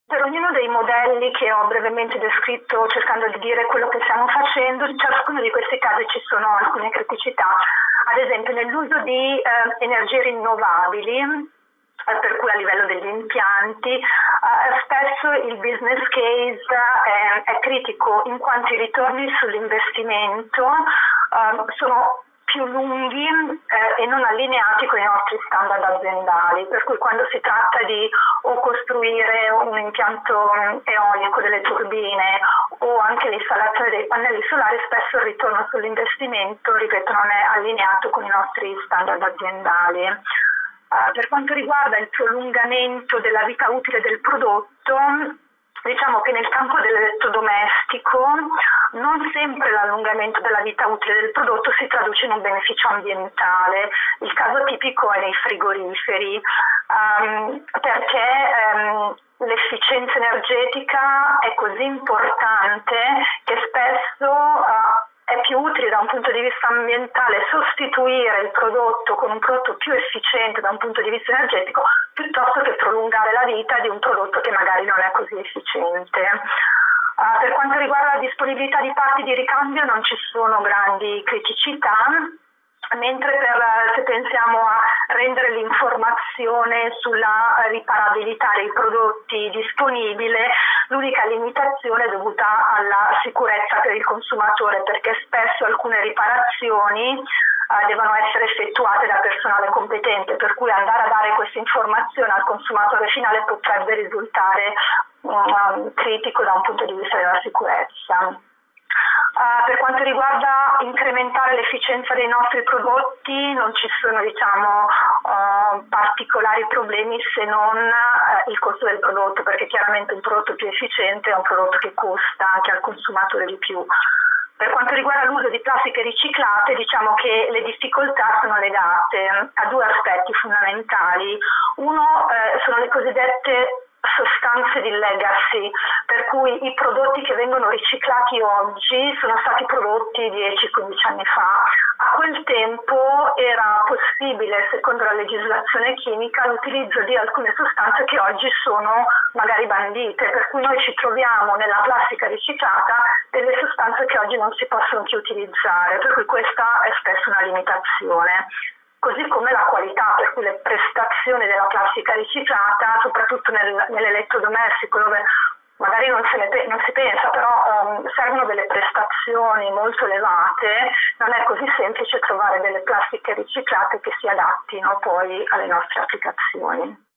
Per ognuno dei modelli che ho brevemente descritto, cercando di dire quello che stiamo facendo, in ciascuno di questi casi ci sono alcune criticità. Ad esempio nell'uso di energie rinnovabili, per cui a livello degli impianti, spesso il business case è critico, in quanto i ritorni sull'investimento sono più lunghi e non allineati con i nostri standard aziendali, per cui quando si tratta di o costruire un impianto eolico, delle turbine o anche l'installazione dei pannelli solari, spesso il ritorno sull'investimento, ripeto, non è allineato con i nostri standard aziendali. Per quanto riguarda il prolungamento della vita utile del prodotto, diciamo che nel campo dell'elettrodomestico non sempre l'allungamento della vita utile del prodotto si traduce in un beneficio ambientale. Il caso tipico è nei frigoriferi, perché l'efficienza energetica è così importante che spesso è più utile da un punto di vista ambientale sostituire il prodotto con un prodotto più efficiente da un punto di vista energetico piuttosto che prolungare la vita di un prodotto che magari non è così efficiente. Per quanto riguarda la disponibilità di parti di ricambio non ci sono grandi criticità, mentre se pensiamo a rendere l'informazione sulla riparabilità dei prodotti disponibile, l'unica limitazione è dovuta alla sicurezza per il consumatore, perché spesso alcune riparazioni devono essere effettuate da personale competente, per cui andare a dare questa informazione al consumatore finale potrebbe risultare critico da un punto di vista della sicurezza. Per quanto riguarda incrementare l'efficienza dei nostri prodotti non ci sono particolari problemi se non il costo del prodotto, perché chiaramente un prodotto più efficiente è un prodotto che costa anche al consumatore di più. Per quanto riguarda l'uso di plastiche riciclate, diciamo che le difficoltà sono legate a due aspetti fondamentali. Uno sono le cosiddette sostanze di legacy, per cui i prodotti che vengono riciclati oggi sono stati prodotti 10-15 anni fa. A quel tempo era possibile, secondo la legislazione chimica, l'utilizzo di alcune sostanze che oggi sono magari bandite, per cui noi ci troviamo nella plastica riciclata delle sostanze che oggi non si possono più utilizzare, per cui questa è spesso una limitazione. Così come la qualità, per cui le prestazioni della plastica riciclata, soprattutto nell'elettrodomestico, dove magari non si pensa, però servono delle prestazioni molto elevate, non è così semplice trovare delle plastiche riciclate che si adattino poi alle nostre applicazioni.